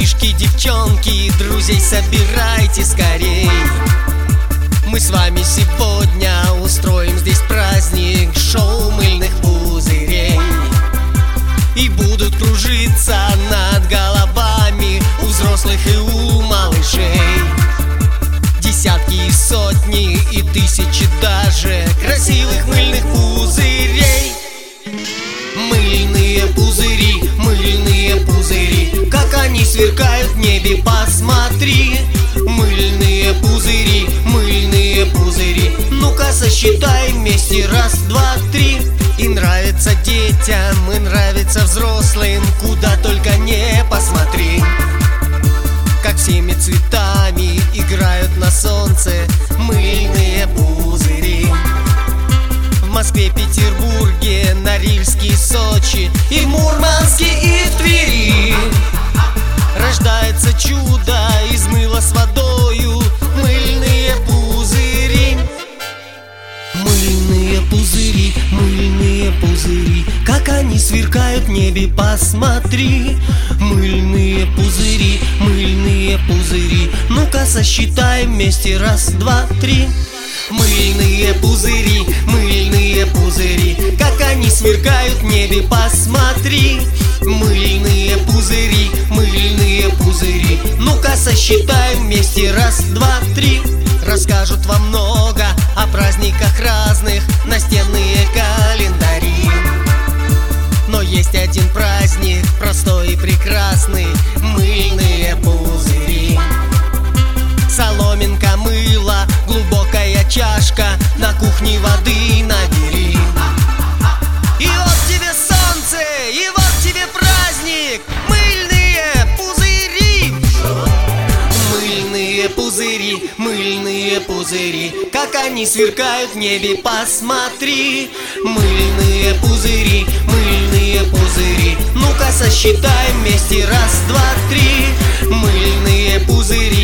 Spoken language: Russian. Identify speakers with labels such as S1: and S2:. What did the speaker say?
S1: Мальчишки, девчонки, друзей собирайте скорей. Мы с вами сегодня устроим здесь праздник, шоу мыльных пузырей. И будут кружиться над головами у взрослых и у малышей десятки и сотни и тысячи даже красивых мыльных пузырей. Мыльные пузыри, как они сверкают в небе, посмотри. Мыльные пузыри, ну-ка сосчитай вместе, раз, два, три. И нравится детям, и нравится взрослым, куда только не посмотри. Как всеми цветами играют на солнце мыльные пузыри. В Москве, Петербурге, Норильске, Сочи, и в Мурманске, и в Твери рождается чудо из мыла с водою, мыльные пузыри. Мыльные пузыри, как они сверкают в небе, посмотри. Мыльные пузыри, ну-ка сосчитай вместе, раз, два, три. Мыльные пузыри, как они сверкают в небе, посмотри. Мыльные пузыри, ну-ка сосчитай вместе, раз, два, три. Расскажут вам много о праздниках разных настенные календари. Но есть один праздник, простой и прекрасный, мыльные пузыри. Соломинка, мыло, глубокая чашка, на кухне воды набери. И вот тебе солнце, и вот тебе праздник, мыльные пузыри. Мыльные пузыри, как они сверкают в небе, посмотри. Мыльные пузыри, ну-ка сосчитай вместе, раз, два, три. Мыльные пузыри,